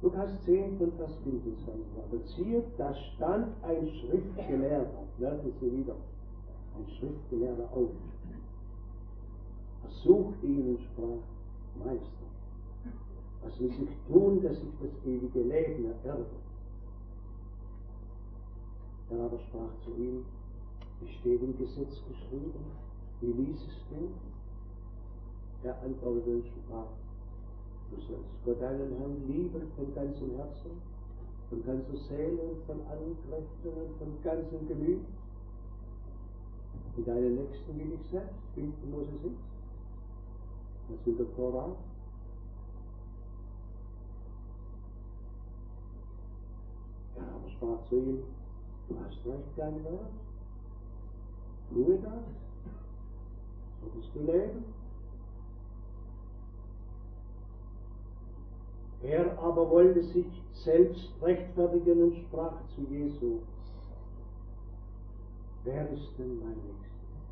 Lukas 10 von Vers 25. Aber siehe, da stand ein Schriftgelehrter, merken Sie wieder, ein Schriftgelehrter auf. Er suchte ihn und sprach, Meister, was muss ich tun, dass ich das ewige Leben ererbe? Er aber sprach zu ihm, wie steht im Gesetz geschrieben, wie liesest du? Er antwortete und sprach, du sollst Gott deinen Herrn lieben von ganzem Herzen, von ganzer Seele und von allen Kräften und von ganzem Gemüt. Und deinen Nächsten wie dich selbst, 5. Mose 6. Das in der Tora. Er aber sprach zu ihm, du hast recht, dein Wort. Tue das, so wirst du leben. Er aber wollte sich selbst rechtfertigen und sprach zu Jesu, wer ist denn mein Nächster?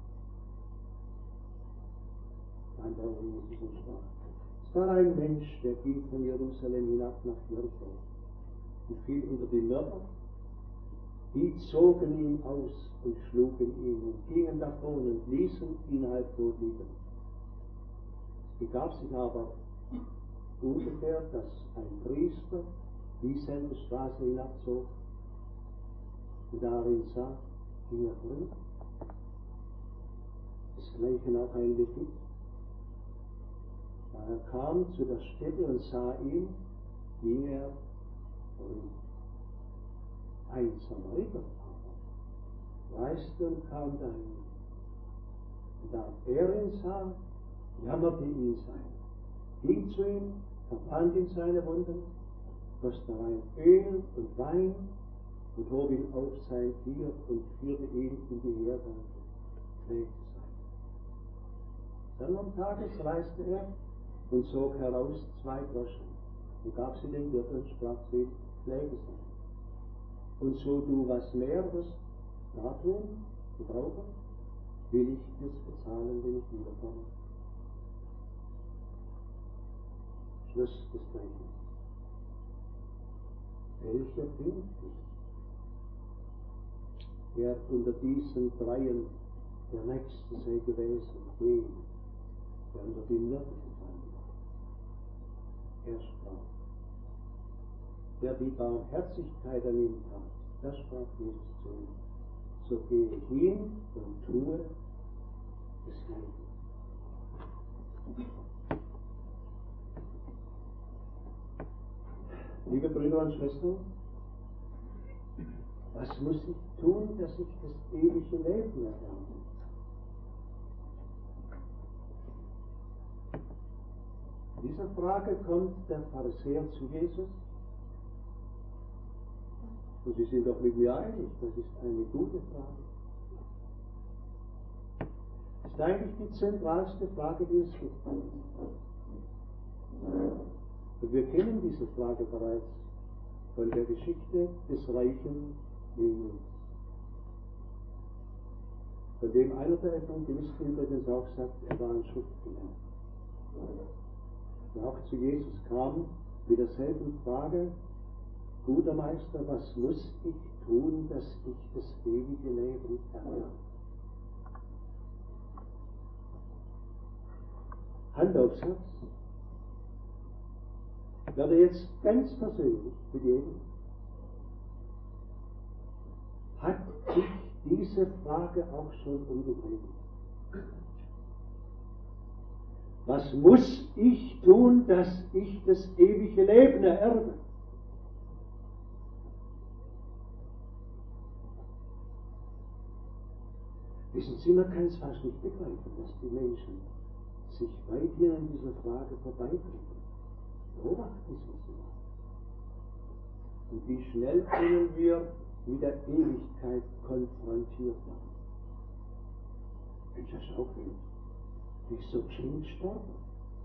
Dann war Jesus und sprach, es war ein Mensch, der ging von Jerusalem hinab nach Jericho und fiel unter die Mörder. Die zogen ihn aus und schlugen ihn und gingen davon und ließen ihn halbtot liegen. Es begab sich aber ungefähr, dass ein Priester dieselbe Straße hinabzog und darin sah, ging er vorüber. Desgleichen auch ein Levit. Da er kam zu der Stätte und sah ihn, ging er vorüber. Ein Samariter aber reiste und kam dahin. Und da er ihn sah, jammerte ihn sein, ging zu ihm, verband ihm seine Wunden, goss darein Öl und Wein und hob ihn auf sein Tier und führte ihn in die Herberge, pflegte sein. Dann am Tages reiste er und zog heraus 2 Groschen und gab sie dem Wirt und sprach zu ihm, pflege sein. Und so du was mehr wirst da tun, gebrauchen, will ich es bezahlen, wenn ich wiederkomme. Schluss des Gleichnisses. Welcher bin ich, der unter diesen Dreien der Nächste sei gewesen, dem, der unter die Mörder gefallen war? Er sprach, der die Barmherzigkeit an ihm tat, das sprach Jesus zu ihm. So gehe hin und tue desgleichen. Liebe Brüder und Schwestern, was muss ich tun, dass ich das ewige Leben erwerbe? In dieser Frage kommt der Pharisäer zu Jesus. Und Sie sind doch mit mir einig, das ist eine gute Frage. Das ist eigentlich die zentralste Frage, die es gibt. Und wir kennen diese Frage bereits von der Geschichte des reichen Jünglings, von dem einer der Evangelisten übrigens auch sagt, er war ein Schriftgelehrter. Der auch zu Jesus kam mit derselben Frage, guter Meister, was muss ich tun, dass ich das ewige Leben erwerbe? Hand aufs Herz. Ich werde jetzt ganz persönlich mit jedem. Hat sich diese Frage auch schon umgetrieben? Was muss ich tun, dass ich das ewige Leben ererbe? Wissen Sie, man kann es fast nicht begreifen, dass die Menschen sich weit hier an dieser Frage vorbeibringen. Beobachten Sie sie mal. Und wie schnell können wir mit der Ewigkeit konfrontiert werden. Mensch, das ist auch wild. Wieso geschehen gestorben?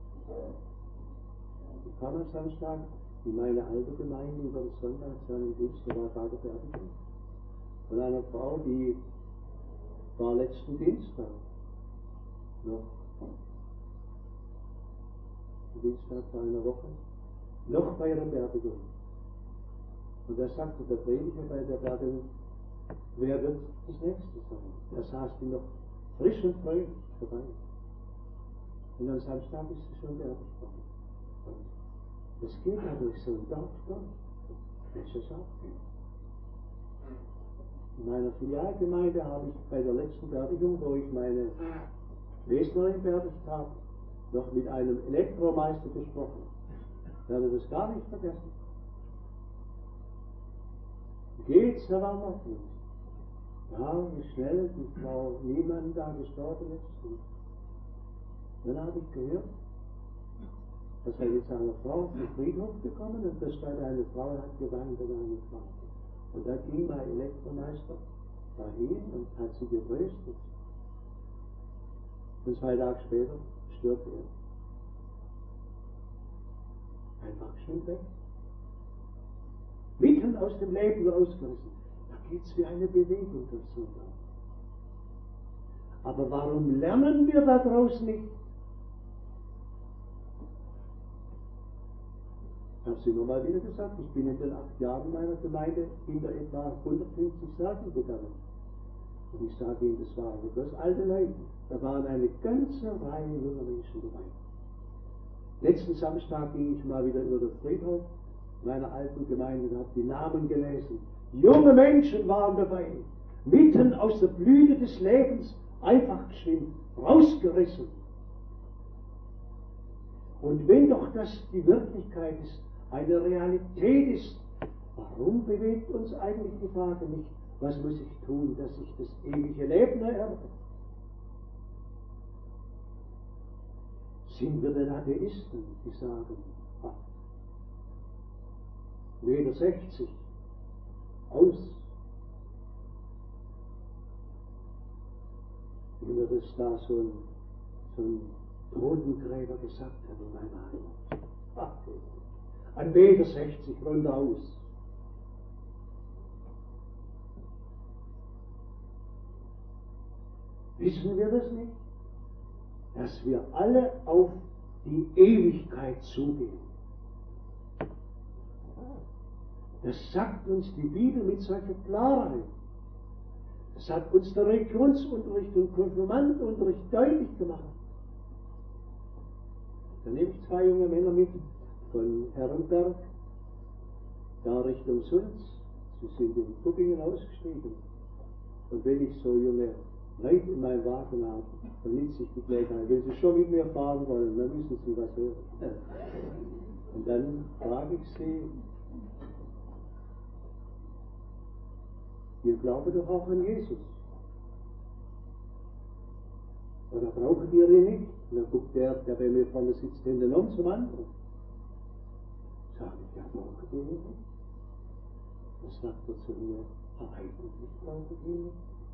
Ich kam am Samstag in meine alte Gemeinde über den Sonntag zu einem Dienst, da war gerade Beerdigung von einer Frau, die war letzten Dienstag noch. Dienstag vor einer Woche noch bei ihrer Beerdigung. Und er sagte der Prediger bei der Beerdigung, wer wird das Nächste sein? Er saß die noch frisch und fröhlich vorbei. Und am Samstag ist sie schon beerdigt worden. Das geht ja durch so ein Dorf durch. Das ist auch. In meiner Filialgemeinde habe ich bei der letzten Beerdigung, wo ich meine Wesnerin beerdigt habe, noch mit einem Elektromeister gesprochen. Ich werde das gar nicht vergessen. Geht's, Herr Wallner? Ja, wie schnell die Frau Niemann da gestorben ist. Und dann habe ich gehört, dass er mit seiner Frau auf den Friedhof gekommen und da stand eine Frau, hat geweint an eine Frau. Und da ging mein Elektromeister dahin und hat sie getröstet. Und 2 Tage später stirbt er. Einfach schön weg. Mitten aus dem Leben rausgerissen. Da geht's wie eine Bewegung durch so ein Dorf. Aber warum lernen wir daraus nicht? Ich habe es immer mal wieder gesagt, ich bin in den 8 Jahren meiner Gemeinde hinter etwa 150 Särgen gegangen. Und ich sage Ihnen, das waren bloß alte Leute. Da waren eine ganze Reihe junger Menschen dabei. Letzten Samstag ging ich mal wieder über den Friedhof meiner alten Gemeinde und habe die Namen gelesen. Junge Menschen waren dabei, mitten aus der Blüte des Lebens, einfach geschwind, rausgerissen. Und wenn doch das die Wirklichkeit ist, eine Realität ist, warum bewegt uns eigentlich die Frage nicht, was muss ich tun, dass ich das ewige Leben ererbe? Sind wir denn Atheisten, die sagen, weder 60, aus. Wie mir das da so ein Totengräber gesagt hat in meiner Heimat. Ein Meter 60 runter aus. Wissen wir das nicht? Dass wir alle auf die Ewigkeit zugehen. Das sagt uns die Bibel mit solcher Klarheit. Das hat uns der Religionsunterricht und Konfirmandenunterricht deutlich gemacht. Da nehme ich 2 junge Männer mit von Herrenberg, da Richtung Sulz. Sie sind in Tuppingen ausgestiegen. Und wenn ich so junge Leute in meinem Wagen habe, dann nützt sich die Gelegenheit. Wenn sie schon mit mir fahren wollen, dann müssen sie was hören. Und dann frage ich sie, ihr glaubt doch auch an Jesus. Oder braucht ihr ihn nicht? Und dann guckt der bei mir vorne sitzt, den um zum anderen. Sag ich, ja, braucht ihr ihn nicht? Dann sagt er zu mir, eigentlich braucht ihr ihn nicht.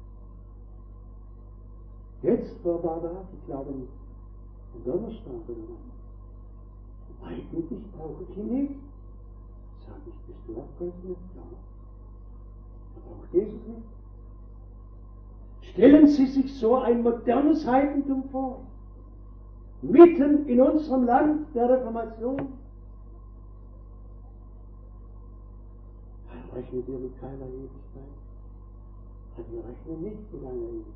Jetzt vor ein paar Tagen, ich glaube am Donnerstag oder was. Eigentlich brauche ich ihn nicht. Sag ich, bist du auch ganz mit? Ja. Da braucht Jesus nicht. Stellen Sie sich so ein modernes Heidentum vor. Mitten in unserem Land der Reformation. Rechnet ihr mit keiner Ewigkeit? Wir rechnen nicht mit einer Ewigkeit.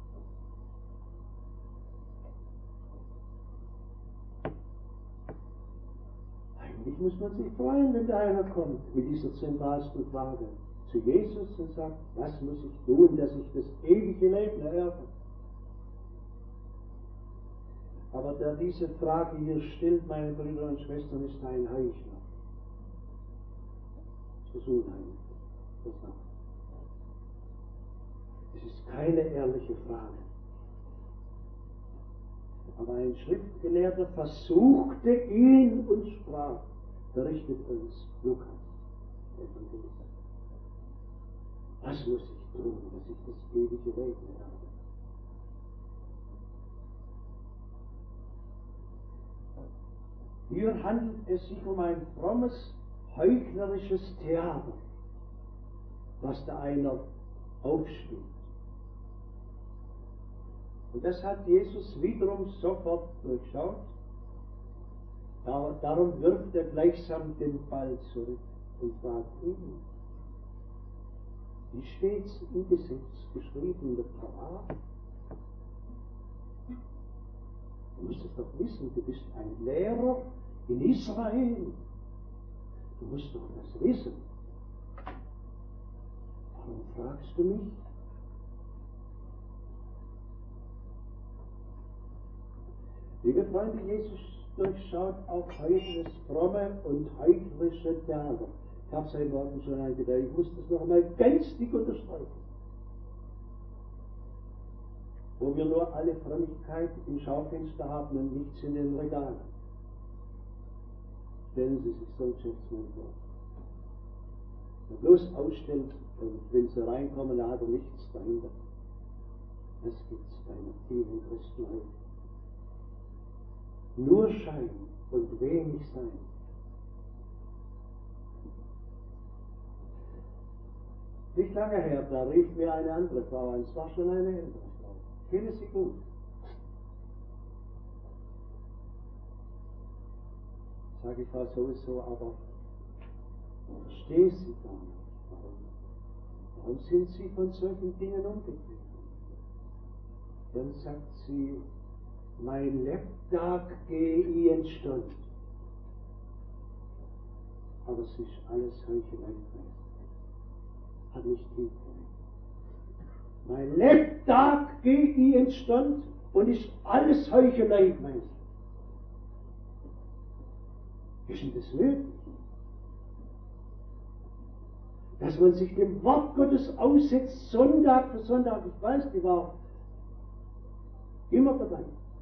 Eigentlich muss man sich freuen, wenn da einer kommt mit dieser zentralsten Frage zu Jesus und sagt, was muss ich tun, dass ich das ewige Leben ererbe? Aber der diese Frage hier stellt, meine Brüder und Schwestern, ist ein Heuchler. Das ist unheimlich. Es ist keine ehrliche Frage. Aber ein Schriftgelehrter versuchte ihn und sprach, berichtet uns Lukas, Evangelist. Was muss ich tun, dass ich das ewige Leben erbe? Hier handelt es sich um ein frommes, heuchlerisches Theater, was da einer aufspielt. Und das hat Jesus wiederum sofort durchschaut. Darum wirft er gleichsam den Ball zurück und fragt ihn, wie steht's im Gesetz geschrieben in der Torah? Du musst es doch wissen, du bist ein Lehrer in Israel. Du musst doch das wissen. Warum fragst du mich? Liebe Freunde, Jesus durchschaut auch heute das fromme und heuchlerische Theater. Ich habe es heute Morgen schon angedeutet, ich muss das noch einmal ganz dick unterstreichen. Wo wir nur alle Frömmigkeit im Schaufenster haben und nichts in den Regalen. Stellen Sie sich so einen Geschäftsmann vor. Der bloß ausstellt, und wenn Sie reinkommen, da hat er nichts dahinter. Das gibt es bei einer vielen Christenheit. Nur Schein und wenig Sein. Nicht lange her, da rief mir eine andere Frau an, es war schon eine ältere Frau. Ich kenne sie gut. Sage ich, war sowieso, aber verstehe sie gar nicht. Warum sind Sie von solchen Dingen umgetreten? Dann sagt sie, mein Lebtag gehe ich in Stund. Aber es ist alles Heuchelei. Hat nicht tief gerechnet. Mein Lebtag gehe ich in Stund und ist alles Heuchelei gewesen. Ist denn das möglich? Dass man sich dem Wort Gottes aussetzt, Sonntag für Sonntag. Ich weiß, die war immer dabei.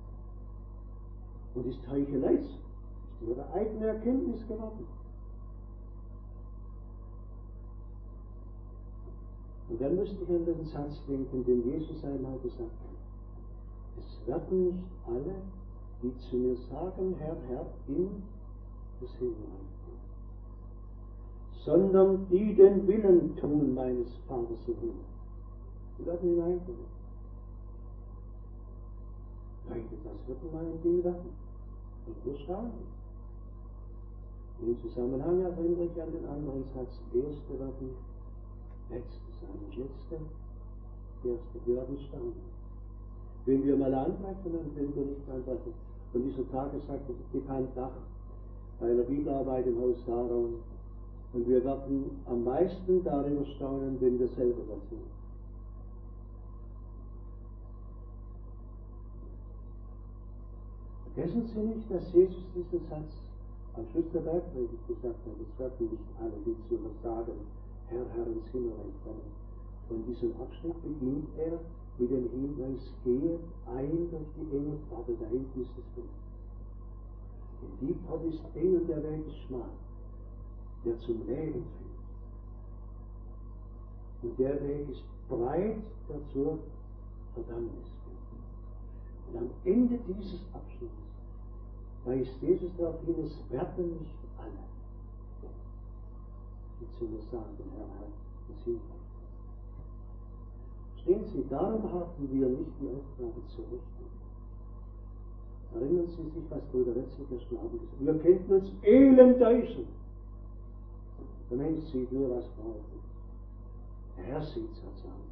Und ist Heuchelei, ist ihre eigene Erkenntnis geworden. Und dann müsste ich an den Satz denken, den Jesus einmal gesagt hat. Es werden nicht alle, die zu mir sagen, Herr, Herr, in das Himmelreich kommen, sondern die den Willen tun meines Vaters im Himmel. Die werden hineinkommen. Leute, das wird mal ein Ding werden. Und nur staunen. Im Zusammenhang erinnere ich an den anderen Satz, Erste werden Letzte sein und Letzte Erste. Wir werden staunen. Wenn wir mal anbrechen und wenn wir nicht anbrechen. Und dieser Tage sagt bekannt nach bei einer Bibelarbeit im Haus Sarah. Und wir werden am meisten darüber staunen, wenn wir selber das sind. Vergessen Sie nicht, dass Jesus diesen Satz am Schluss der Bergpredigt gesagt hat, es werden nicht alle, die zu mir sagen, Herr, Herr, ins Himmelreich kommen. Und diesen Abschnitt beginnt er mit dem Hinweis, gehe ein durch die enge Pforte, da hinten ist das Bild. Denn die Pforte ist eng und der Weg ist schmal, der zum Leben führt. Und der Weg ist breit, der zur Verdammnis führt. Und am Ende dieses Abschnittes weist Jesus darauf hin, es werden nicht alle, die zu mir sagen, Herr, Herr, das Himmelreich. Verstehen Sie, darum haben wir nicht die Aufgabe zu richten. Erinnern Sie sich, was Bruder Wetzel gestern Abend gesagt hat. Wir könnten uns elend täuschen. Der Mensch sieht nur, was braucht. Der Herr sieht es als an.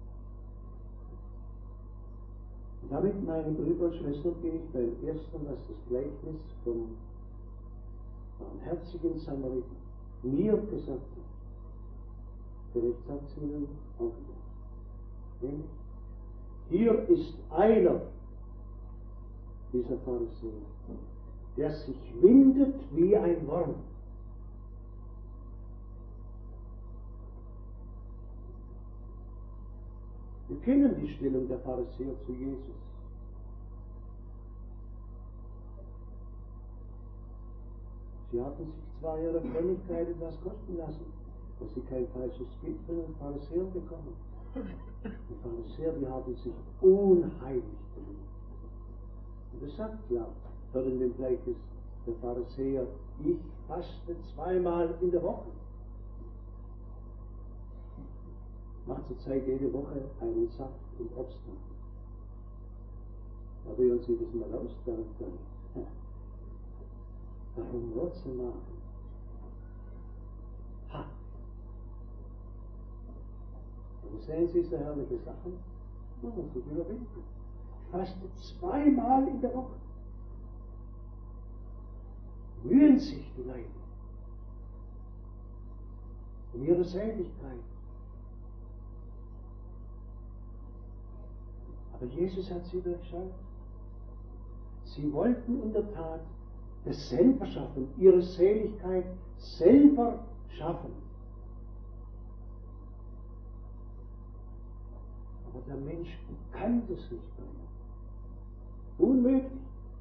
Und damit, meine Brüder und Schwestern, bin ich beim ersten, was das Gleichnis vom barmherzigen Samariter mir gesagt hat. Vielleicht sagt es Ihnen auch wieder. Nämlich, hier ist einer, dieser Pharisäer, der sich windet wie ein Wurm. Wir kennen die Stellung der Pharisäer zu Jesus. Sie hatten sich zwar ihre Frömmigkeit etwas kosten lassen, dass sie kein falsches Bild von den Pharisäern bekommen. Die Pharisäer, die haben sich unheilig benutzt. Und das sagt klar, dort in dem Gleichnis der Pharisäer, ich faste zweimal in der Woche. Macht zur Zeit jede Woche einen Saft und Obst. Probieren Sie das mal aus, dann Warum Wurzel machen? Ha! Und sehen Sie so herrliche Sachen? Man muss sich überwinden. Faste 2-mal in der Woche. Mühen sich die Leute um ihre Seligkeit. Aber Jesus hat sie durchschaut. Sie wollten in der Tat es selber schaffen, ihre Seligkeit selber schaffen. Aber der Mensch kann das nicht mehr. Unmöglich.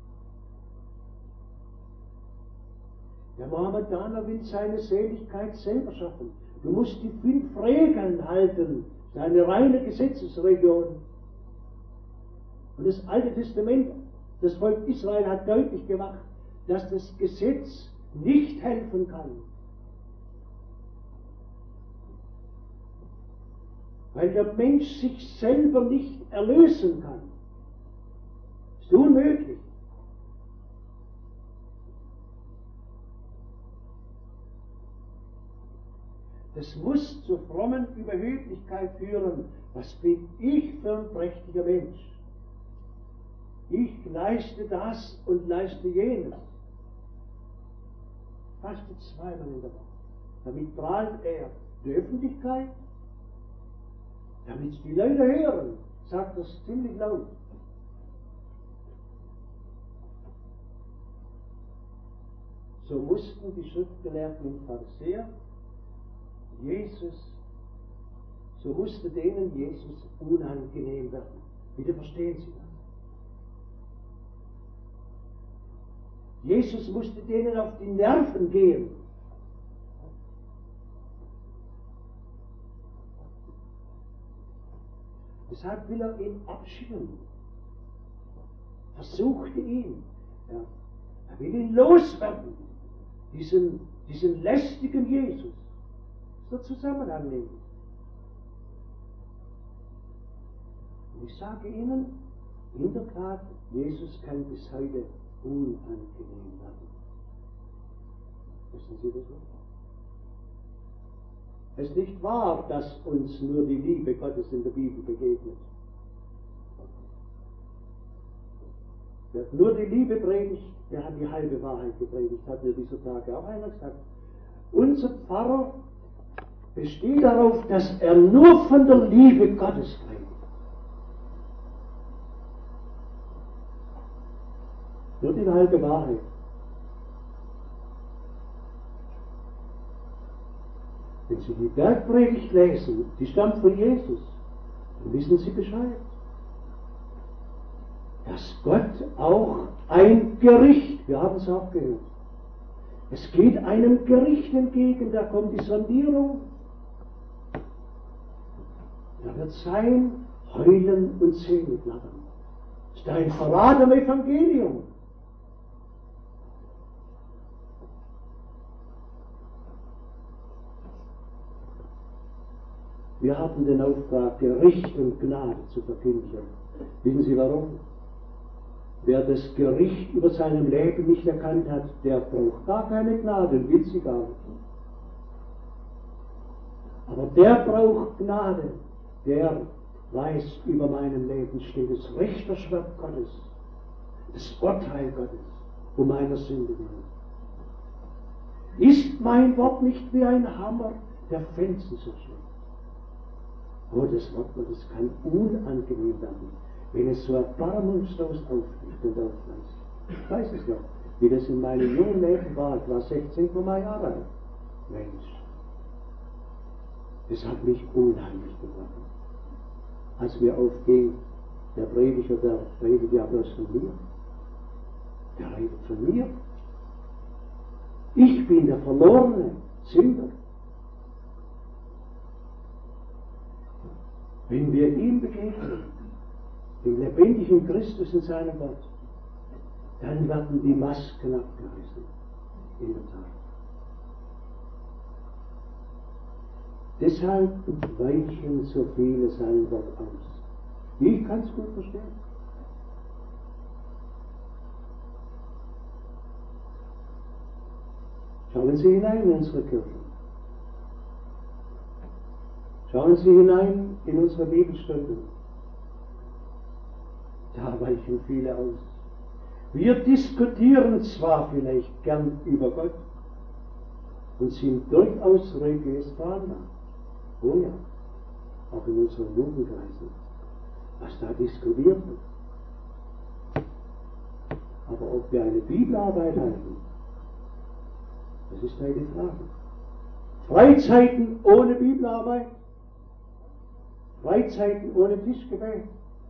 Der Mohammedaner will seine Seligkeit selber schaffen. Du musst die 5 Regeln halten, seine reine Gesetzesregion. Und das Alte Testament, das Volk Israel hat deutlich gemacht, dass das Gesetz nicht helfen kann. Weil der Mensch sich selber nicht erlösen kann. Das ist unmöglich. Das muss zur frommen Überheblichkeit führen. Was bin ich für ein prächtiger Mensch? Ich leiste das und leiste jenes. Fastet 2-mal in der Woche. Damit prahlt er die Öffentlichkeit, damit die Leute hören, sagt das ziemlich laut. So mussten die Schriftgelehrten und Pharisäer so musste denen Jesus unangenehm werden. Bitte verstehen Sie das. Jesus musste denen auf die Nerven gehen. Deshalb will er ihn abschirmen. Versuchte ihn. Er will ihn loswerden. Diesen lästigen Jesus. Das ist der Zusammenhang nämlich. Und ich sage Ihnen, in der Tat, Jesus kann bis heute unangenehm werden. Wissen Sie das so? Es ist nicht wahr, dass uns nur die Liebe Gottes in der Bibel begegnet. Wer nur die Liebe predigt, der hat die halbe Wahrheit gepredigt, hat mir dieser Tage auch einer gesagt. Unser Pfarrer besteht darauf, dass er nur von der Liebe Gottes predigt. Nur die halbe Wahrheit. Wenn Sie die Bergpredigt lesen, die stammt von Jesus, dann wissen Sie Bescheid. Dass Gott auch ein Gericht, wir haben es auch gehört, es geht einem Gericht entgegen, da kommt die Sondierung. Da wird sein Heulen und Zähneklappern. Das ist ein Verrat am Evangelium. Wir hatten den Auftrag, Gericht und Gnade zu verkündigen. Wissen Sie warum? Wer das Gericht über seinem Leben nicht erkannt hat, der braucht gar keine Gnade und will sie gar nicht. Aber der braucht Gnade, der weiß, über meinem Leben steht das Richterschwert Gottes, das Urteil Gottes, um meiner Sünde willen. Ist mein Wort nicht wie ein Hammer, der Felsen zerschlägt? Oh, das Wort Gottes kann unangenehm werden, wenn es so erbarmungslos aufbricht und aufreißt. Ich weiß es noch, wie das in meinem jungen Leben war. Ich war 16 Jahre alt. Mensch, das hat mich unheimlich gemacht. Als mir aufging, der Prediger, der redet ja bloß von mir. Der redet von mir. Ich bin der verlorene Sünder. Wenn wir ihm begegnen, dem lebendigen Christus in seinem Wort, dann werden die Masken abgerissen. In der Tat. Deshalb weichen so viele sein Wort aus. Ich kann es gut verstehen. Schauen Sie hinein in unsere Kirche. Schauen Sie hinein in unsere Bibelstunden. Da weichen viele aus. Wir diskutieren zwar vielleicht gern über Gott und sind durchaus religiös veranlagt. Oh ja, auch in unseren Jugendkreisen, was da diskutiert wird. Aber ob wir eine Bibelarbeit halten, das ist eine Frage. Freizeiten ohne Bibelarbeit, Freizeiten ohne Tischgebet.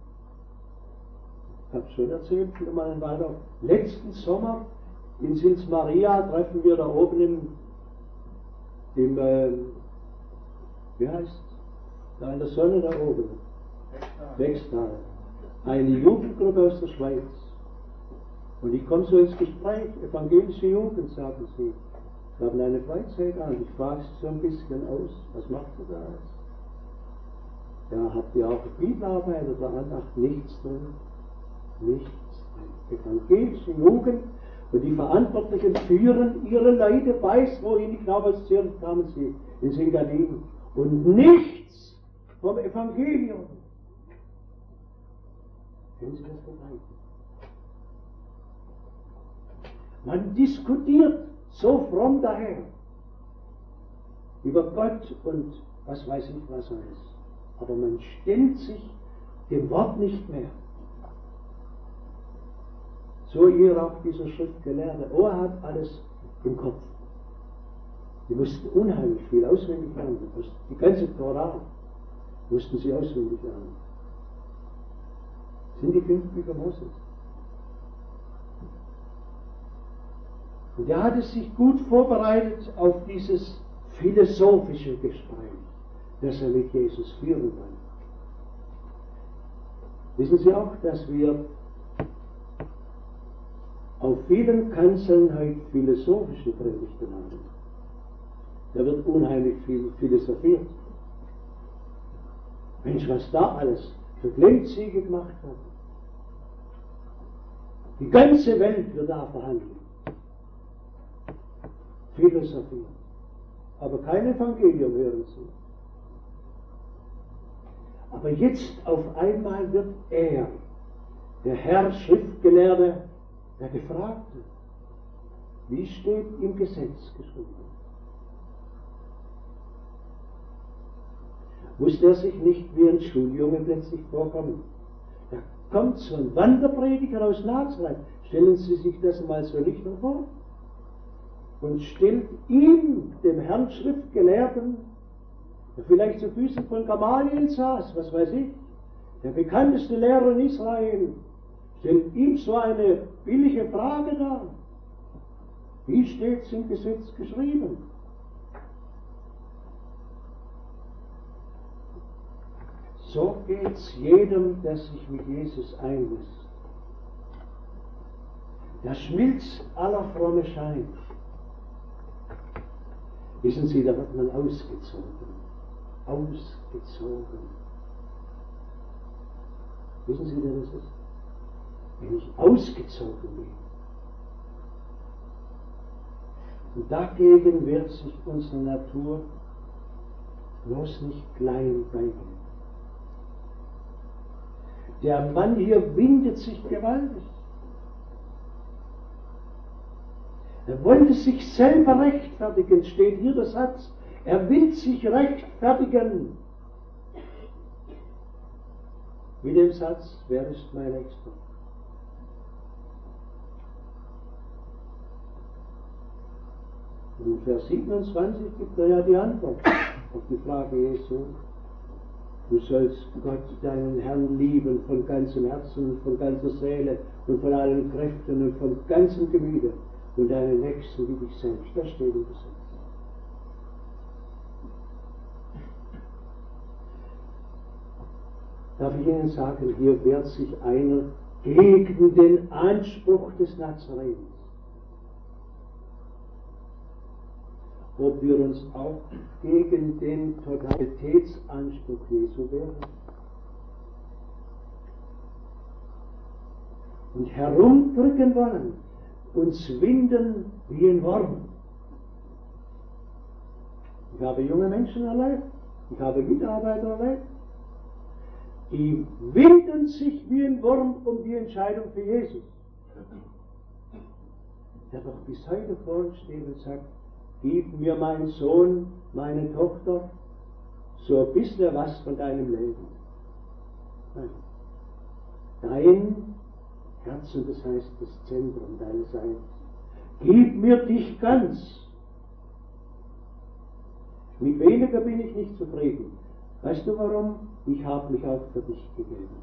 Ich habe schon erzählt, wieder mal in Waldorf. Letzten Sommer in Sils Maria treffen wir da oben im wie heißt es? Da in der Sonne da oben. Wechstal. Eine Jugendgruppe aus der Schweiz. Und ich komme so ins Gespräch, evangelische Jugend, sagen sie. Wir haben eine Freizeit an. Ich frage sie so ein bisschen aus, was macht ihr da alles? Ja, habt ihr auch Bibelarbeit oder Andacht? Nichts drin. Nichts drin. Evangelische Jugend und die Verantwortlichen führen ihre Leute, weiß, wohin ich glaube, als Zürich kamen sie, in Singadin. Und nichts vom Evangelium. Können Sie das begreifen? Man diskutiert so fromm daher über Gott und was weiß ich was alles. Aber man stellt sich dem Wort nicht mehr. So hier auch dieser Schriftgelehrte. Er hat alles im Kopf. Die mussten unheimlich viel auswendig lernen. Die ganze Torah mussten sie auswendig lernen. Das sind die 5 Bücher Moses. Und er hatte sich gut vorbereitet auf dieses philosophische Gespräch, das er mit Jesus führen wollte. Wissen Sie auch, dass wir auf vielen Kanzeln heute philosophische Predigten haben? Da wird unheimlich viel philosophiert. Mensch, was da alles für Glänzsiege gemacht hat. Die ganze Welt wird da verhandelt. Philosophie. Aber kein Evangelium hören Sie. Aber jetzt auf einmal wird er, der Herr Schriftgelehrte, der Gefragte, wie steht im Gesetz geschrieben? Musste er sich nicht wie ein Schuljunge plötzlich vorkommen? Da kommt so ein Wanderprediger aus Nazareth. Stellen Sie sich das mal so nüchtern vor. Und stellt ihm, dem Herrn Schriftgelehrten, der vielleicht zu Füßen von Gamaliel saß, was weiß ich, der bekannteste Lehrer in Israel, stellt ihm so eine billige Frage dar. Wie steht es im Gesetz geschrieben? So geht es jedem, der sich mit Jesus einlässt. Der schmilzt aller fromme Schein. Wissen Sie, da wird man ausgezogen. Ausgezogen. Wissen Sie, wer das ist? Wenn ich ausgezogen bin. Und dagegen wird sich unsere Natur bloß nicht klein beigen. Der Mann hier windet sich gewaltig. Er wollte sich selber rechtfertigen, steht hier der Satz. Er will sich rechtfertigen. Mit dem Satz, wer ist mein Nächster? Und in Vers 27 gibt er ja die Antwort auf die Frage Jesu. Du sollst Gott, deinen Herrn, lieben von ganzem Herzen, von ganzer Seele und von allen Kräften und von ganzem Gemüte und deinen Nächsten wie dich selbst. Das steht im Gesetz. Darf ich Ihnen sagen, hier wehrt sich einer gegen den Anspruch des Nazarenes. Ob wir uns auch gegen den Totalitätsanspruch Jesu wehren und herumdrücken wollen, uns winden wie ein Wurm. Ich habe junge Menschen erlebt, ich habe Mitarbeiter erlebt, die winden sich wie ein Wurm um die Entscheidung für Jesus. Der doch bis heute vor uns steht und sagt, gib mir mein Sohn, meine Tochter, so ein bisschen was von deinem Leben. Nein. Dein Herz, und das heißt das Zentrum deines Seins. Gib mir dich ganz. Mit weniger bin ich nicht zufrieden. Weißt du warum? Ich habe mich auch für dich gegeben.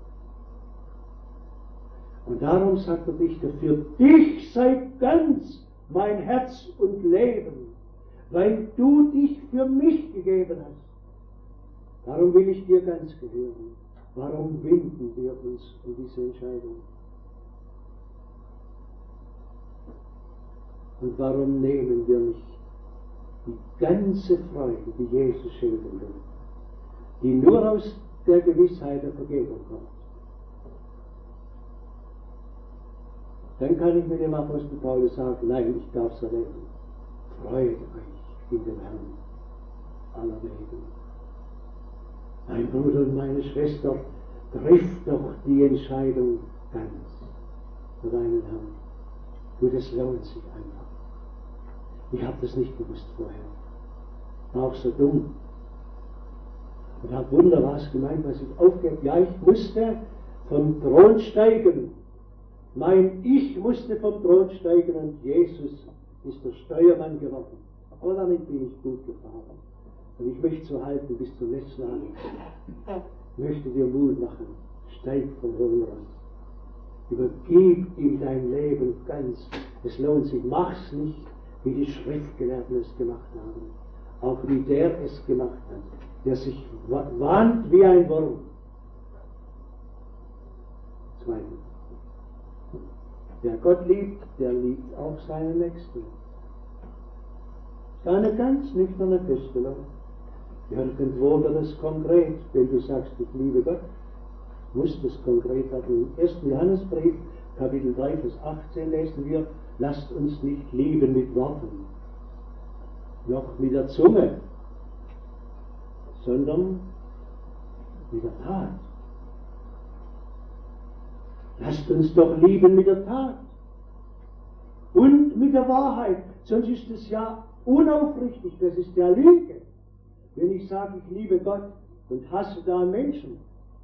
Und darum sagt der Dichter, für dich sei ganz mein Herz und Leben, weil du dich für mich gegeben hast. Darum will ich dir ganz gehören. Warum winden wir uns um diese Entscheidung? Und warum nehmen wir nicht die ganze Freude, die Jesus schenken will, die nur aus der Gewissheit der Vergebung kommt? Dann kann ich mit dem Apostel Paulus sagen, nein, ich darf es erleben. Freut euch in dem Herrn aller Wegen. Mein Bruder und meine Schwester, triff doch die Entscheidung ganz für deinen Herrn. Du, das lohnt sich einfach. Ich habe das nicht gewusst vorher. War auch so dumm. Und habe wunderbar gemeint, was ich aufgebe. Ja, ich musste vom Thron steigen. Mein Ich musste vom Thron steigen und Jesus ist der Steuermann geworden. Aber damit bin ich gut gefahren. Und ich möchte so halten bis zum letzten Abend. Ich möchte dir Mut machen. Steig vom Hohen Ross. Übergib ihm dein Leben ganz. Es lohnt sich. Mach's nicht, wie die Schriftgelehrten es gemacht haben. Auch wie der es gemacht hat, der sich wand wie ein Wurm. Zweitens. Wer Gott liebt, der liebt auch seinen Nächsten. Das ist eine ganz nüchterne Feststellung. Irgendwo wird es konkret, wenn du sagst, ich liebe Gott, muss das konkret werden. Im 1. Johannesbrief, Kapitel 3, Vers 18 lesen wir, lasst uns nicht lieben mit Worten, noch mit der Zunge, sondern mit der Tat. Lasst uns doch lieben mit der Tat und mit der Wahrheit, sonst ist es ja unaufrichtig, das ist ja Lüge. Wenn ich sage, ich liebe Gott und hasse da einen Menschen,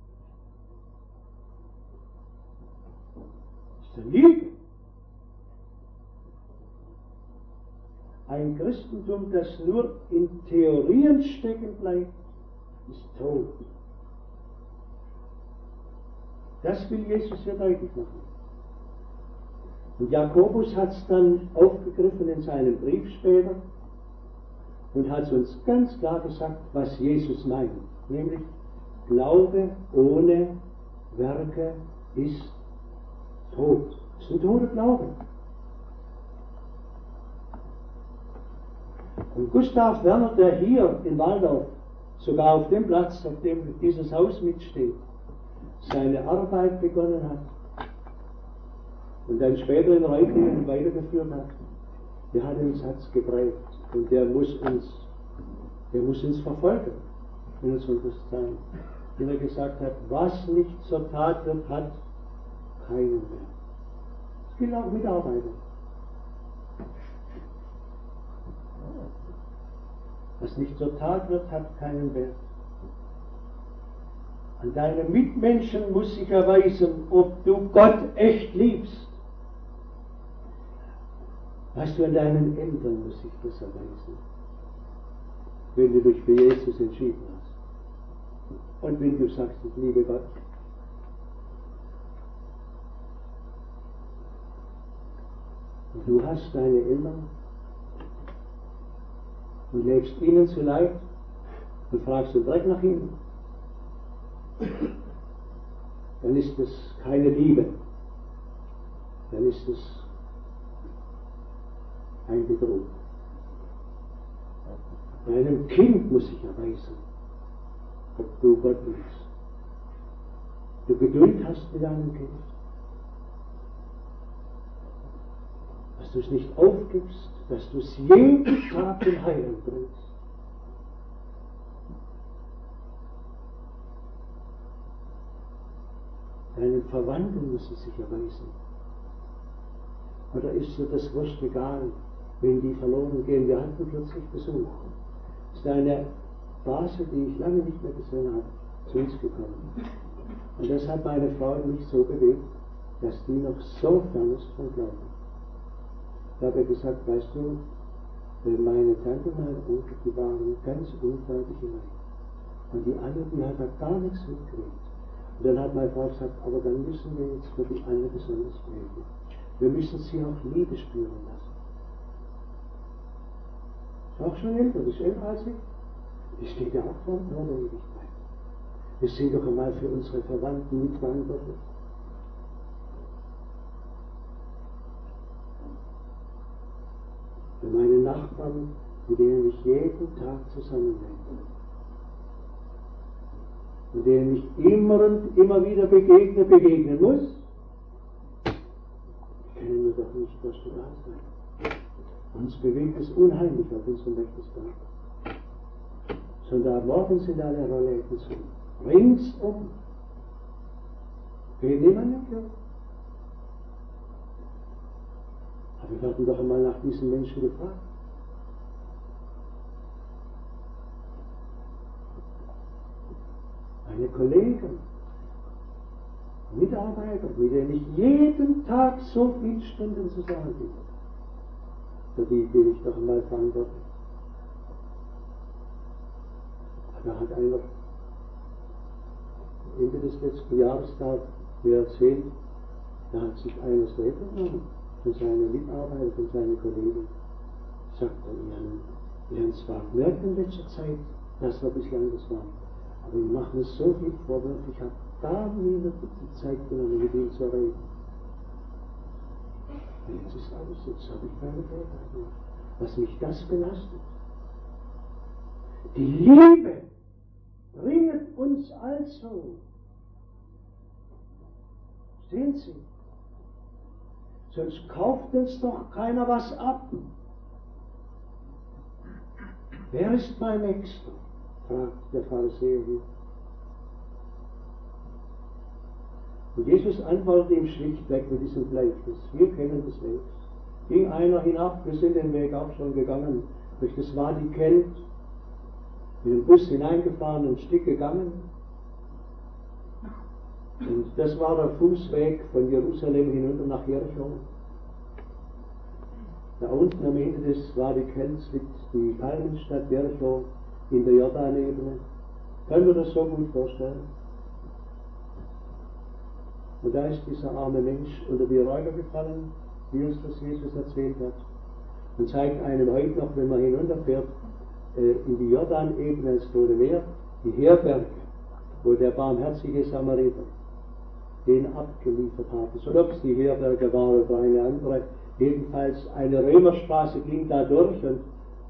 das ist eine Lüge. Ein Christentum, das nur in Theorien stecken bleibt, ist tot. Das will Jesus hier deutlich machen. Und Jakobus hat es dann aufgegriffen in seinem Brief später und hat uns ganz klar gesagt, was Jesus meint. Nämlich, Glaube ohne Werke ist tot. Das ist ein toter Glaube. Und Gustav Werner, der hier in Waldorf, sogar auf dem Platz, auf dem dieses Haus mitsteht, seine Arbeit begonnen hat und dann später in Reutlingen weitergeführt hat, der hat den Satz geprägt und der muss uns verfolgen in unserem Christsein, wenn er gesagt hat, was nicht zur Tat wird, hat keinen Wert. Das gilt auch Mitarbeiter. Was nicht zur Tat wird, hat keinen Wert. An deinen Mitmenschen muss sich erweisen, ob du Gott echt liebst. Weißt du, an deinen Eltern muss sich das erweisen, wenn du dich für Jesus entschieden hast. Und wenn du sagst, ich liebe Gott. Und du hast deine Eltern und lebst ihnen zu Leid und fragst den Dreck nach ihnen, dann ist es keine Liebe, dann ist es ein Betrug. Deinem Kind muss sich erweisen, ob du Gott liebst. Du Geduld hast mit deinem Kind, dass du es nicht aufgibst, dass du es jeden Tag zum Heiland bringst. Deinen Verwandten muss es sich erweisen. Oder ist dir das wurscht egal, wenn die verloren gehen? Wir hatten kürzlich Besuch. Das ist eine Base, die ich lange nicht mehr gesehen habe, zu uns gekommen. Und das hat meine Frau mich so bewegt, dass die noch so fern ist von Glauben. Da habe ich gesagt, weißt du, meine Tante und mein Onkel, die waren ganz unfreundliche Leute. Und die Anne, die hat da gar nichts mitgekriegt. Und dann hat meine Frau gesagt, aber dann müssen wir jetzt für die Anne besonders beten. Wir müssen sie auch Liebe spüren lassen. Ist auch schon älter, das ist älter als ich. Die steht ja auch vor der Ewigkeit. Wir sind doch einmal für unsere Verwandten mitverantwortlich. Für meine Nachbarn, mit denen ich jeden Tag zusammenlebe. Und denen ich immer und immer wieder begegnen muss. Die können mir doch nicht was du da sein. Uns bewegt es unheimlich auf unserem Wächterstag. Sonntagmorgen sind alle Rollläden zu. Ringsum. Geht niemand in die Kirche. Aber wir werden doch einmal nach diesen Menschen gefragt. Meine Kollegen, Mitarbeiter, mit denen ich jeden Tag so viele Stunden zusammen bin, für die bin ich doch einmal verantwortlich. Da hat einer Ende des letzten Jahres da mir erzählt, da hat sich einer das Leben genommen von seinen Mitarbeitern, von seinen Kollegen. Sagt er, wir haben zwar gemerkt in letzter Zeit, dass wir ein bisschen anders waren, aber wir machen es so viel Vorwürfe, ich habe gar nie die Zeit genommen, mit ihm zu reden. Und jetzt ist alles, jetzt habe ich keine Fähigkeit mehr. Was mich das belastet. Die Liebe bringt uns also. Sehen Sie? Sonst kauft uns doch keiner was ab. Wer ist mein Nächster? Fragt der Pharisäer hier. Und Jesus antwortet ihm schlichtweg mit diesem Gleichnis. Wir kennen das Weg. Ging einer hinab, wir sind den Weg auch schon gegangen, durch das Wadi Kelt, in den Bus hineingefahren, ein Stück gegangen. Und das war der Fußweg von Jerusalem hinunter nach Jericho. Da unten am Ende des Wadi Kelts liegt die Palmenstadt Jericho in der Jordanebene. Können wir das so gut vorstellen? Und da ist dieser arme Mensch unter die Räuber gefallen, wie uns das Jesus erzählt hat. Und zeigt einem heute noch, wenn man hinunterfährt, in die Jordanebene ins Tote Meer, die Herberge, wo der barmherzige Samariter den abgeliefert hat. So ob es die Herberge war oder eine andere, jedenfalls eine Römerstraße ging da durch und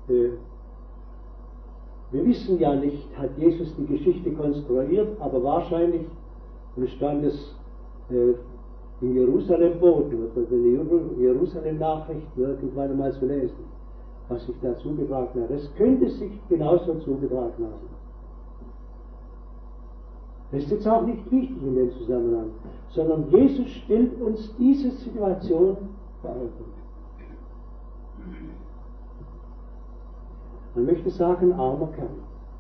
wir wissen ja nicht, hat Jesus die Geschichte konstruiert, aber wahrscheinlich stand es in Jerusalem-Boten oder in Jerusalem-Nachrichten irgendwann einmal zu lesen, was sich da zugetragen hat. Es könnte sich genauso zugetragen haben. Das ist jetzt auch nicht wichtig in dem Zusammenhang, sondern Jesus stellt uns diese Situation vor Augen. Man möchte sagen, armer Kerl,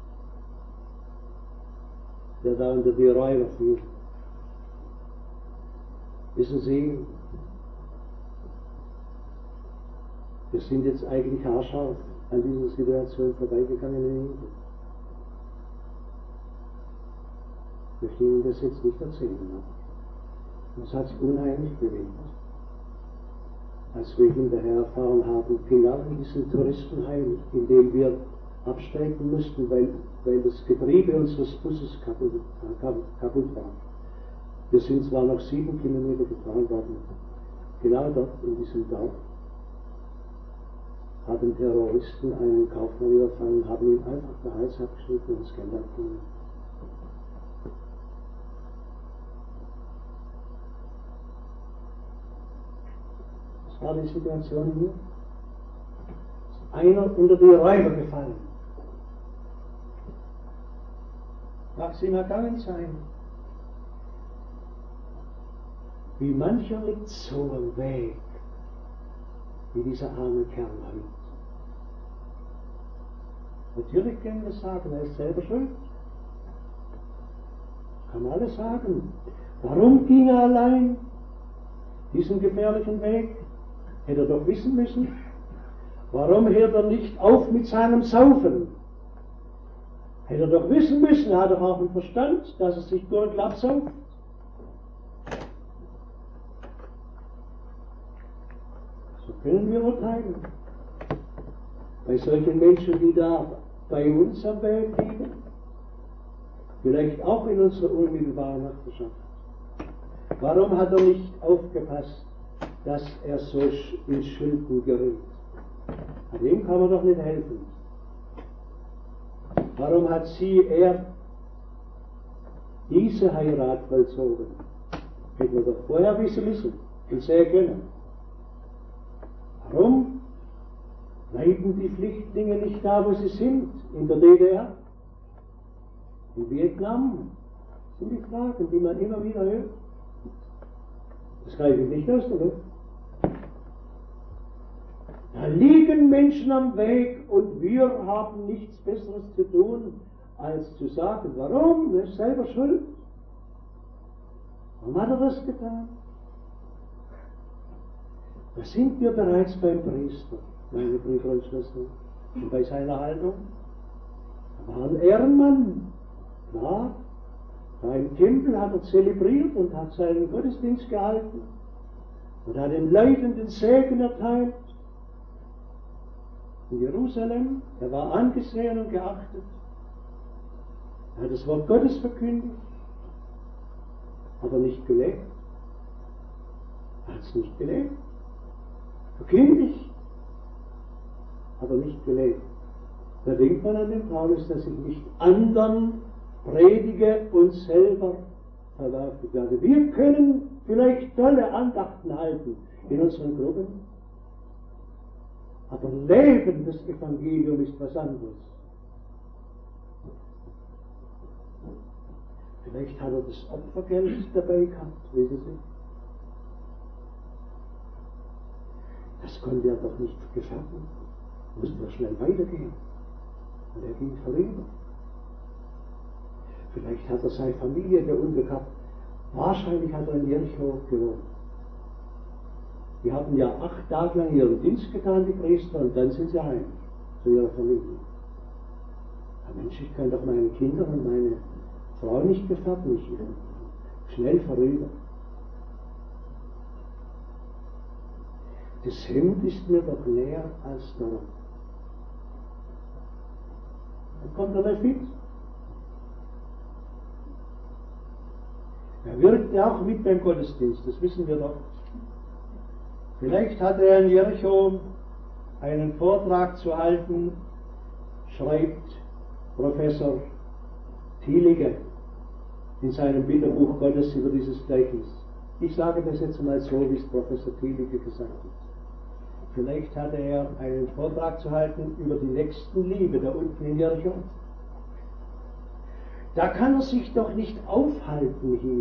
der da unter die Räuber fiel. Wissen Sie, wir sind jetzt eigentlich haarscharf an dieser Situation vorbeigegangen in Indien. Ich möchte Ihnen das jetzt nicht erzählen, aber uns hat es unheimlich bewegt. Als wir hinterher erfahren haben, genau in diesem Touristenheim, in dem wir absteigen mussten, weil das Getriebe unseres Busses kaputt war. Wir sind zwar noch 7 Kilometer gefahren worden, genau dort in diesem Dorf haben Terroristen einen Kaufmann überfallen, haben ihm einfach den Hals abgeschnitten und das Geld abgenommen. Das war die Situation hier. Ist einer unter die Räuber gefallen. Mag es ihm ergangen sein. wie mancher liegt so am Weg, wie dieser arme Kerl heute. Natürlich können wir sagen, er ist selber schuld. Kann man alles sagen. Warum ging er allein diesen gefährlichen Weg? Hätte er doch wissen müssen. Warum hört er nicht auf mit seinem Saufen? Hätte er doch wissen müssen, er hat doch auch einen Verstand, dass er sich Gurgel absauft. So können wir urteilen. Bei solchen Menschen, die da bei uns am Weg liegen, vielleicht auch in unserer unmittelbaren Nachbarschaft. Warum hat er nicht aufgepasst, dass er so in Schulden gerät? An dem kann man doch nicht helfen. Warum hat er diese Heirat vollzogen? Hätten wir doch vorher wissen müssen und sehen können. Warum bleiben die Flüchtlinge nicht da, wo sie sind, in der DDR? In Vietnam? Das sind die Fragen, die man immer wieder hört. Das greife ich nicht aus der Luft. Da liegen Menschen am Weg und wir haben nichts Besseres zu tun, als zu sagen, warum? Er ist selber schuld. Warum hat er das getan? Da sind wir bereits beim Priester, meine Brüder und Schwestern, und bei seiner Haltung. Er war ein Ehrenmann, klar. Da im Tempel hat er zelebriert und hat seinen Gottesdienst gehalten und hat den Leuten den Segen erteilt. In Jerusalem, er war angesehen und geachtet. Er hat das Wort Gottes verkündigt, aber nicht gelebt. Er hat es nicht gelebt. Verkündigt, aber nicht gelebt. Da denkt man an den Paulus, dass ich nicht anderen predige und selber verwerflich werde. Wir können vielleicht tolle Andachten halten in unseren Gruppen, aber Leben des Evangeliums ist was anderes. Vielleicht hat er das Opfergeld dabei gehabt, wissen Sie? Das konnte er doch nicht gefährden. Musste er schnell weitergehen. Und er ging vorüber. Vielleicht hat er seine Familie da unten gehabt. Wahrscheinlich hat er in Jericho gewohnt. Die haben ja 8 Tage lang ihren Dienst getan, die Priester, und dann sind sie heim zu ihrer Familie. Ja, Mensch, ich kann doch meine Kinder und meine Frau nicht gefährden. Schnell vorüber. Das Hemd ist mir doch näher als der Rock. Dann kommt er nicht fit. Er wirkte auch mit beim Gottesdienst, das wissen wir doch. Vielleicht hat er in Jericho einen Vortrag zu halten, schreibt Professor Thielige in seinem Bilderbuch Gottes über dieses Gleichnis. Ich sage das jetzt mal so, wie es Professor Thielige gesagt hat. Vielleicht hatte er einen Vortrag zu halten über die Nächstenliebe da unten in Jericho. Da kann er sich doch nicht aufhalten hier.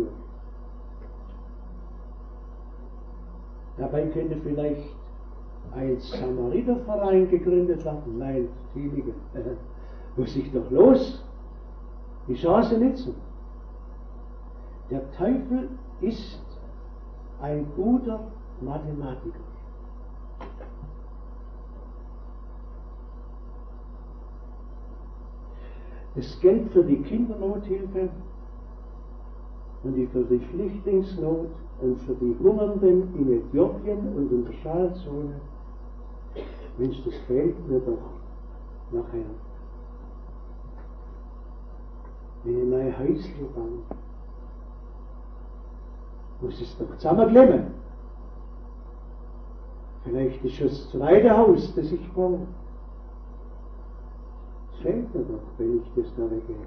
Dabei könnte vielleicht ein Samariterverein gegründet werden. Nein, Thielige, muss ich doch los, die Chance nutzen. Der Teufel ist ein guter Mathematiker. Das Geld für die Kindernothilfe und für die Flüchtlingsnot und für die Hungernden in Äthiopien und in der Schalzone, Mensch, das fehlt mir doch nachher. Wenn ich mein Häuschen baue, muss es doch zusammenklemmen. Vielleicht ist schon das zweite Haus, das ich baue. Das fehlt mir doch, wenn ich das da weggehe.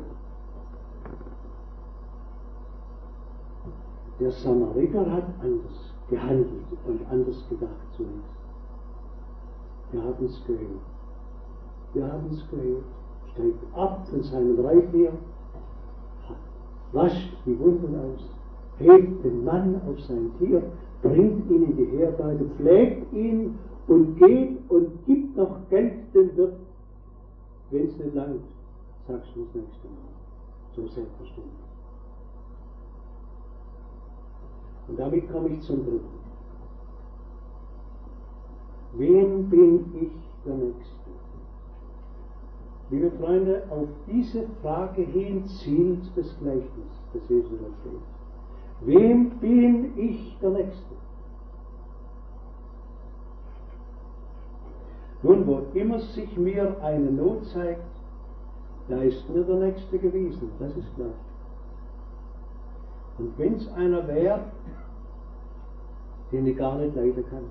Der Samariter hat anders gehandelt und anders gedacht zunächst. Wir haben es gehört. Wir haben es gehört. Steigt ab von seinem Reittier, wascht die Wunden aus, hebt den Mann auf sein Tier, bringt ihn in die Herberge, pflegt ihn und geht und gibt noch Geld dem Wirt. Wenn es nicht langt, sagst du das nächste Mal. So selbstverständlich. Und damit komme ich zum Dritten. Wem bin ich der Nächste? Liebe Freunde, auf diese Frage hin zielt das Gleichnis, das Jesus erzählt. Wem bin ich der Nächste? Nun, wo immer sich mir eine Not zeigt, da ist mir der Nächste gewesen, das ist klar. Und wenn es einer wäre, den ich gar nicht leiden kann,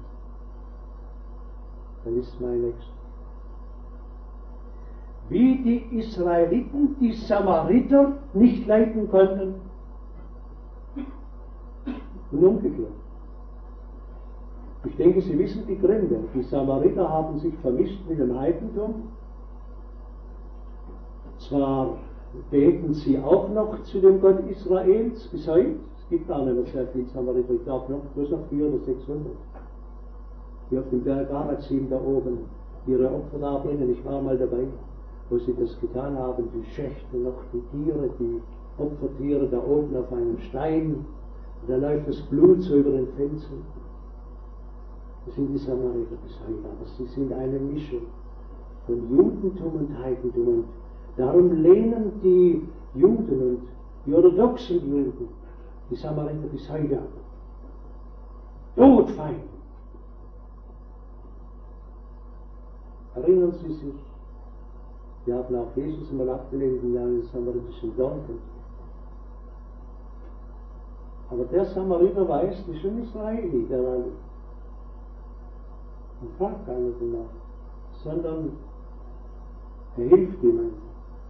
dann ist mein Nächster. Wie die Israeliten die Samariter nicht leiden konnten. Und umgekehrt. Ich denke, Sie wissen die Gründe. Die Samariter haben sich vermischt mit dem Heidentum. Zwar beten sie auch noch zu dem Gott Israels bis heute. Es gibt gar nicht mehr sehr viele Samariter. Ich glaube noch, bloß noch 400 oder 600. Die auf dem Berg Arazim da oben ihre Opfer darbringen. Ich war mal dabei, wo sie das getan haben. Die schächten noch die Tiere, die Opfertiere da oben auf einem Stein. Da läuft das Blut so über den Felsen. Das sind die Samariter bis heute, aber sie sind eine Mischung von Judentum und Heidentum. Und darum lehnen die Juden und die orthodoxen Juden die Samariter bis heute ab. Todfeind. Erinnern Sie sich, wir haben auch Jesus einmal abgelehnt in einem samaritischen Dorf. Aber der Samariter weiß, das ist ein Israeli, der da liegt. Und fragt keiner danach, sondern er hilft ihm einfach.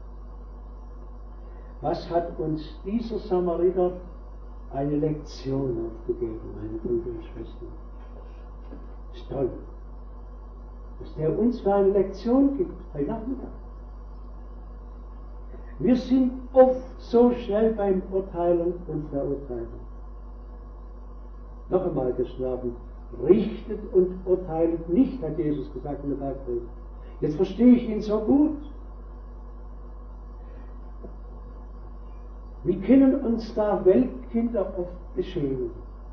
Was hat uns dieser Samariter eine Lektion aufgegeben, meine Brüder und Schwestern? Das ist toll, dass der uns für eine Lektion gibt, heute Nachmittag. Wir sind oft so schnell beim Urteilen und Verurteilen. Noch einmal geschlagen, richtet und urteilet nicht, hat Jesus gesagt in der Bergpredigt. Jetzt verstehe ich ihn so gut. Wie können uns da Weltkinder oft beschämen?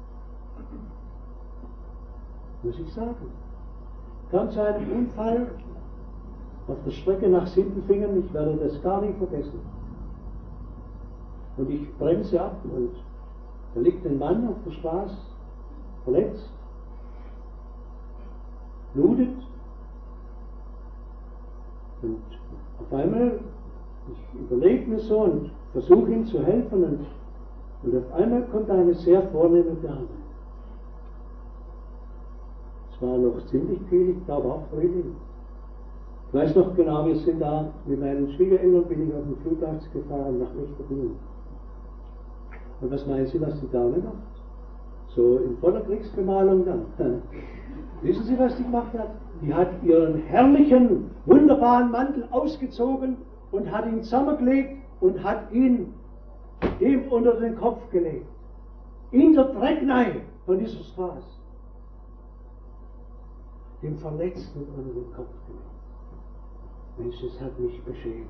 Muss ich sagen. Kam zu einem Unfall auf der Strecke nach Sindelfingen, ich werde das gar nicht vergessen. Und ich bremse ab und da liegt ein Mann auf der Straße, verletzt, blutet. Und auf einmal, ich überlege mir so und versuche ihm zu helfen und auf einmal kommt eine sehr vornehme Dame. Es war noch ziemlich viel, ich glaube auch Frühling. Ich weiß noch genau, wir sind da mit meinen Schwiegereltern, bin ich auf den Flugplatz gefahren nach Lichterbiel. Und was meinen Sie, was die Dame macht? So in voller Kriegsbemalung dann. Wissen Sie, was die gemacht hat? Die hat ihren herrlichen, wunderbaren Mantel ausgezogen und hat ihn zusammengelegt und hat ihn dem unter den Kopf gelegt. In der Drecknei von dieser Straße. Dem Verletzten unter den Kopf gelegt. Mensch, das hat mich beschämt.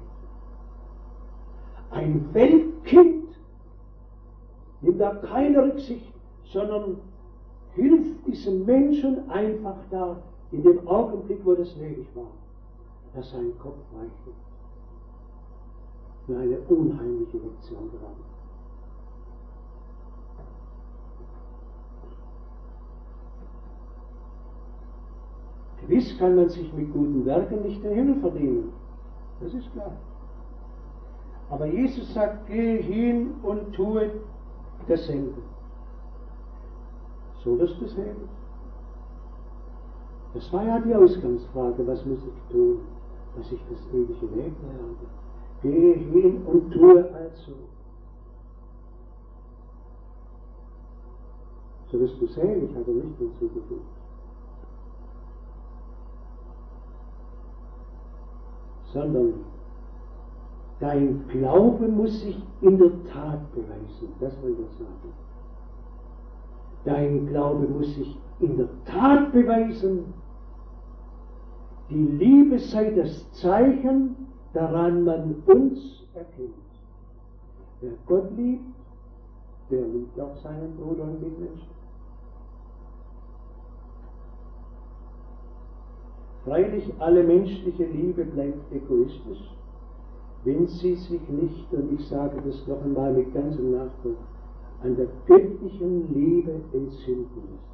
Ein Weltkind nimmt da keine Rücksicht, sondern hilft diesem Menschen einfach da, in dem Augenblick, wo das nötig war, dass sein Kopf weich wird. Für eine unheimliche Lektion geraten. Gewiss kann man sich mit guten Werken nicht den Himmel verdienen. Das ist klar. Aber Jesus sagt, geh hin und tue dasselbe. So wirst du es sehen. Das war ja die Ausgangsfrage, was muss ich tun, dass ich das ewige Leben erhalte. Gehe hin und tue also. So wirst du sehen, ich habe nicht hinzugefügt. Sondern dein Glaube muss sich in der Tat beweisen. Das will ich sagen. Dein Glaube muss sich in der Tat beweisen. Die Liebe sei das Zeichen, daran man uns erkennt. Wer Gott liebt, der liebt auch seinen Bruder und Mitmenschen. Freilich, alle menschliche Liebe bleibt egoistisch, wenn sie sich nicht, und ich sage das noch einmal mit ganzem Nachdruck, an der göttlichen Liebe entzünden lässt.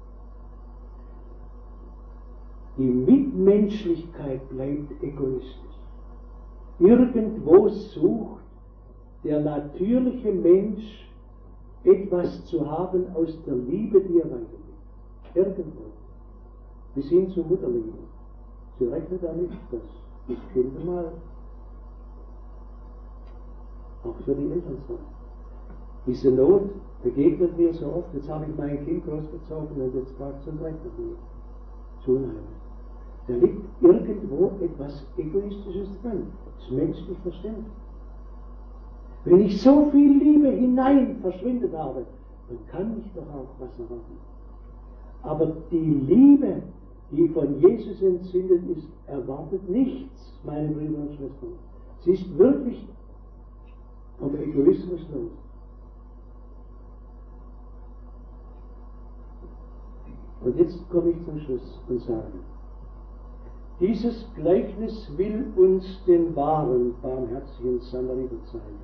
Die Mitmenschlichkeit bleibt egoistisch. Irgendwo sucht der natürliche Mensch etwas zu haben aus der Liebe, die er weitergibt. Irgendwo. Bis hin zur Mutterliebe. Sie rechnet damit, dass das Kind mal auch für die Eltern sein. Diese Not begegnet mir so oft. Jetzt habe ich mein Kind großgezogen und jetzt fragt es und rechnet mir. Zu unheimlich. Da liegt irgendwo etwas Egoistisches drin. Das ist menschlich verständlich. Wenn ich so viel Liebe hinein verschwindet habe, dann kann ich doch auch was erwarten. Aber die Liebe, die von Jesus entzündet ist, erwartet nichts, meine Brüder und Schwestern. Sie ist wirklich vom Egoismus los. Und jetzt komme ich zum Schluss und sage, dieses Gleichnis will uns den wahren, barmherzigen Samariter zeigen.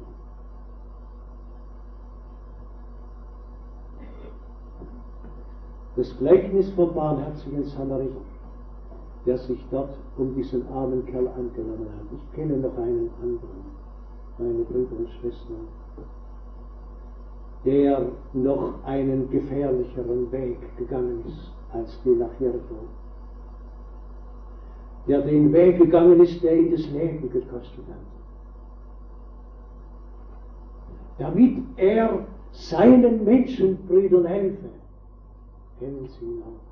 Das Gleichnis vom barmherzigen Samariter, der sich dort um diesen armen Kerl angenommen hat. Ich kenne noch einen anderen, meine Brüder und Schwestern, der noch einen gefährlicheren Weg gegangen ist als der nach Jericho. Der den Weg gegangen ist, der ihn das Leben gekostet hat. Damit er seinen Menschenbrüdern helfe. Kennen Sie ihn auch?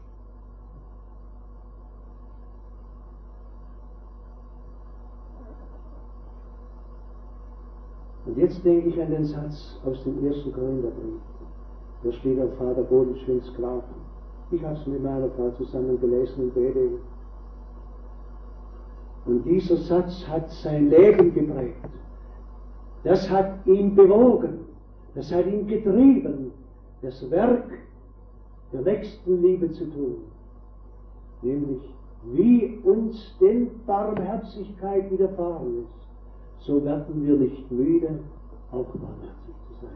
Und jetzt denke ich an den Satz aus dem 1. Korintherbrief. Da steht auf Vater Bodenschwings Grab. Ich habe es mit meiner Frau zusammen gelesen und betet. Und dieser Satz hat sein Leben geprägt. Das hat ihn bewogen. Das hat ihn getrieben, das Werk der Nächstenliebe zu tun. Nämlich, wie uns denn Barmherzigkeit widerfahren ist, so werden wir nicht müde, auch barmherzig zu sein.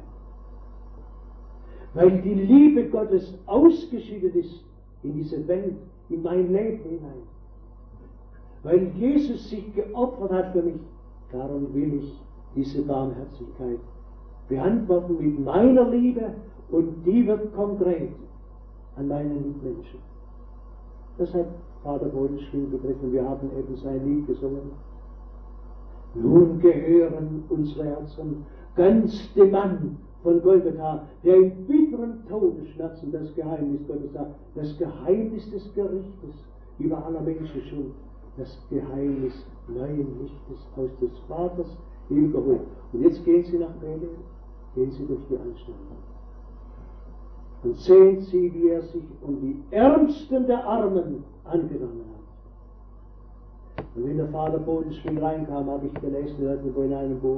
Weil die Liebe Gottes ausgeschüttet ist in diese Welt, in mein Leben hinein. Weil Jesus sich geopfert hat für mich, darum will ich diese Barmherzigkeit beantworten mit meiner Liebe, und die wird konkret an meinen Mitmenschen. Das hat Vater Bodenschwing begriffen. Wir haben eben sein Lied gesungen. Nun gehören unsere Herzen ganz dem Mann von Golgatha, der in bitteren Todesschmerzen das Geheimnis Gottes sah, das Geheimnis des Gerichtes über aller Menschen Schuld, das Geheimnis neuen Lichtes aus des Vaters ewiger Hoch. Und jetzt gehen Sie nach Bethel, gehen Sie durch die Anstalten. Und sehen Sie, wie er sich um die Ärmsten der Armen angenommen hat. Und wenn der Vater Bodenschwing reinkam, habe ich gelesen, irgendwo in einem Buch,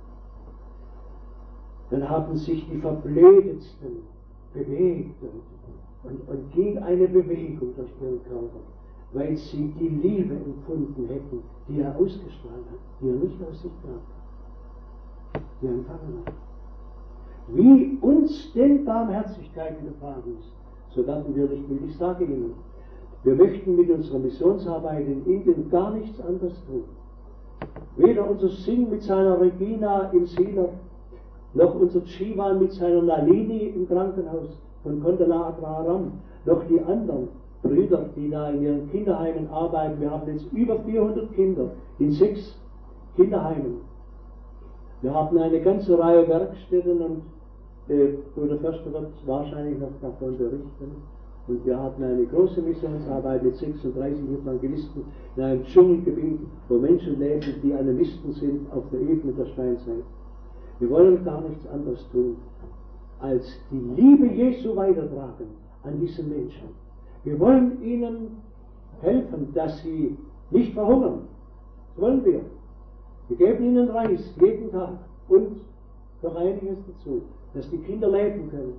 dann haben sich die Verblödetsten bewegt und ging eine Bewegung durch ihren Körper, weil sie die Liebe empfunden hätten, die er ausgestrahlt hat, die er nicht aus sich gab, die er empfangen hat. Wie uns denn Barmherzigkeit widerfahren ist, so werden wir nicht müde. Ich sage Ihnen, wir möchten mit unserer Missionsarbeit in Indien gar nichts anderes tun. Weder unser Singh mit seiner Regina im Sila, noch unser Jivan mit seiner Nalini im Krankenhaus von Kondala Abraharam, noch die anderen Brüder, die da in ihren Kinderheimen arbeiten. Wir haben jetzt über 400 Kinder in 6 Kinderheimen. Wir haben eine ganze Reihe Werkstätten und Bruder Förster wird wahrscheinlich noch davon berichten. Und wir hatten eine große Missionsarbeit mit 36 Evangelisten in einem Dschungelgebiet, wo Menschen leben, die Animisten sind auf der Ebene der Steinzeit. Wir wollen gar nichts anderes tun, als die Liebe Jesu weitertragen an diese Menschen. Wir wollen ihnen helfen, dass sie nicht verhungern. Das wollen wir. Wir geben ihnen Reis jeden Tag und noch einiges dazu, dass die Kinder leben können.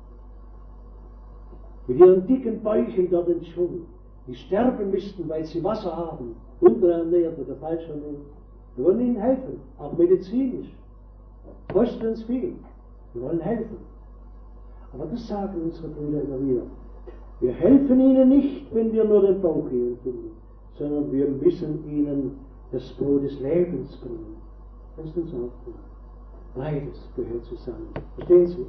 Mit ihren dicken Bäuchen dort im Dschungel, die sterben müssten, weil sie Wasser haben, unterernährt oder falsch ernährt. Wir wollen ihnen helfen, auch medizinisch. Kostet uns viel. Wir wollen helfen. Aber das sagen unsere Brüder immer wieder. Wir helfen ihnen nicht, wenn wir nur den Bauch ihnen finden, sondern wir müssen ihnen das Brot des Lebens bringen. Das ist uns Auftrag. Beides gehört zusammen. Verstehen Sie?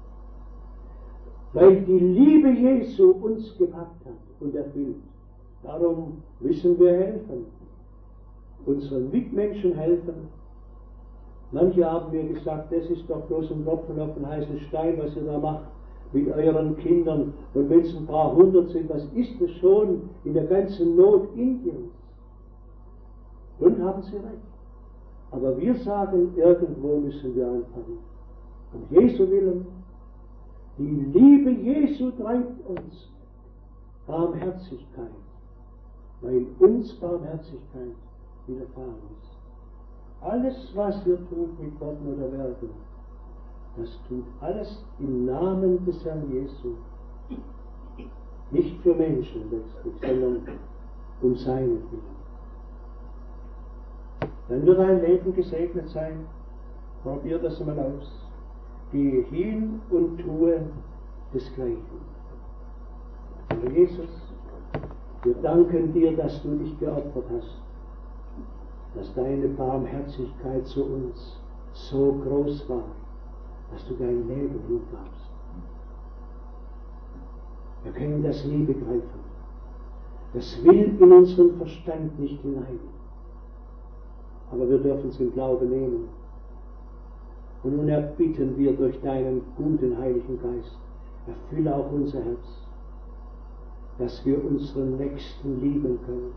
Weil die Liebe Jesu uns gepackt hat und erfüllt. Darum müssen wir helfen. Unseren Mitmenschen helfen. Manche haben mir gesagt, das ist doch bloß ein Tropfen auf den heißen Stein, was ihr da macht mit euren Kindern. Und wenn es ein paar hundert sind, was ist das schon in der ganzen Not Indiens? Und haben sie recht. Aber wir sagen, irgendwo müssen wir anfangen. Um Jesu willen. Die Liebe Jesu treibt uns. Barmherzigkeit. Weil uns Barmherzigkeit widerfahren ist. Alles, was wir tun mit Worten oder Werken, das tut alles im Namen des Herrn Jesu. Nicht für Menschen letztlich, sondern um seinetwillen. Dann wird dein Leben gesegnet sein. Probier das mal aus. Gehe hin und tue desgleichen. Herr Jesus, wir danken dir, dass du dich geopfert hast, dass deine Barmherzigkeit zu uns so groß war, dass du dein Leben hingabst. Wir können das nie begreifen. Das will in unseren Verstand nicht hinein. Aber wir dürfen es im Glauben nehmen. Und nun erbitten wir durch deinen guten Heiligen Geist, erfülle auch unser Herz, dass wir unseren Nächsten lieben können,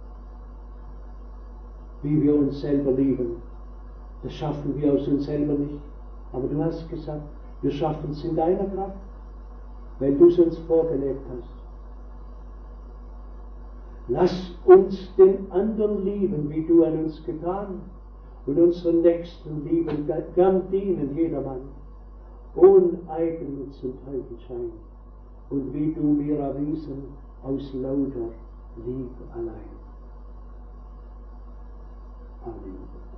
wie wir uns selber lieben. Das schaffen wir aus uns selber nicht. Aber du hast gesagt, wir schaffen es in deiner Kraft, weil du es uns vorgelebt hast. Lass uns den anderen lieben, wie du an uns getan, und unseren Nächsten lieben, gern dienen jedermann, ohne Eigennutz und Teufelschein, und wie du mir erwiesen, aus lauter Liebe allein. Amen.